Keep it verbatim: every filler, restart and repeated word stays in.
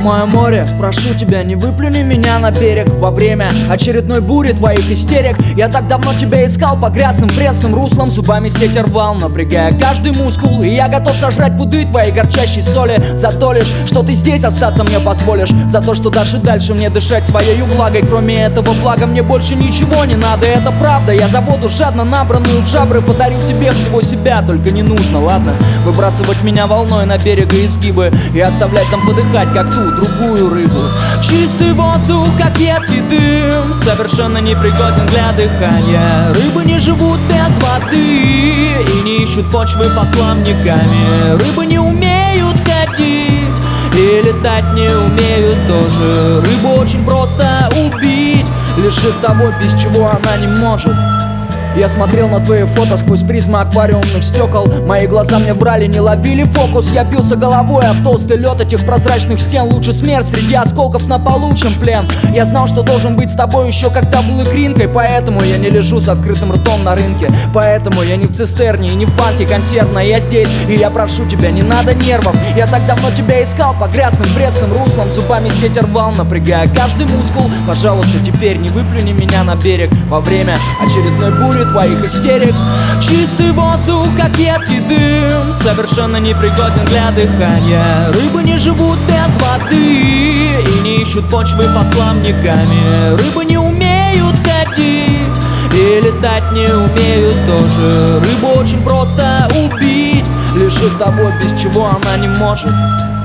мое море, прошу тебя, не выплюни меня на берег во время очередной бури твоих истерик. Я так давно тебя искал по грязным пресным руслам, зубами сеть рвал, напрягая каждый мускул. И я готов сожрать пуды твоей горчащей соли за то лишь, что ты здесь остаться мне позволишь, за то, что дашь и дальше мне дышать своей влагой. Кроме этого блага мне больше ничего не надо, это правда. Я за воду жадно набранную в жабры подарю тебе всего себя, только не нужно, ладно, выбрасывать меня волной на берег и изгибы и оставлять там подыхать, как ту другую рыбу. Чистый воздух, как едкий дым, совершенно непригоден для дыхания. Рыбы не живут без воды и не ищут почвы под плавниками. Рыбы не умеют ходить и летать не умеют тоже. Рыбу очень просто убить, лишив того, без чего она не может. Я смотрел на твои фото сквозь призмы аквариумных стекол. Мои глаза мне врали, не ловили фокус. Я бился головой об толстый лед этих прозрачных стен. Лучше смерть среди осколков на полу, чем плен. Я знал, что должен быть с тобой еще когда был икринкой. Поэтому я не лежу с открытым ртом на рынке. Поэтому я не в цистерне и не в банке консервной. Я здесь, и я прошу тебя, не надо нервов. Я так давно тебя искал по грязным пресным руслам, зубами сеть рвал, напрягая каждый мускул. Пожалуйста, теперь не выплюни меня на берег во время очередной бури твоих истерик. Чистый воздух, как едкий дым, совершенно непригоден для дыхания. Рыбы не живут без воды и не ищут почвы под плавниками. Рыбы не умеют ходить и летать не умеют тоже. Рыбу очень просто убить, лишив того, без чего она не может.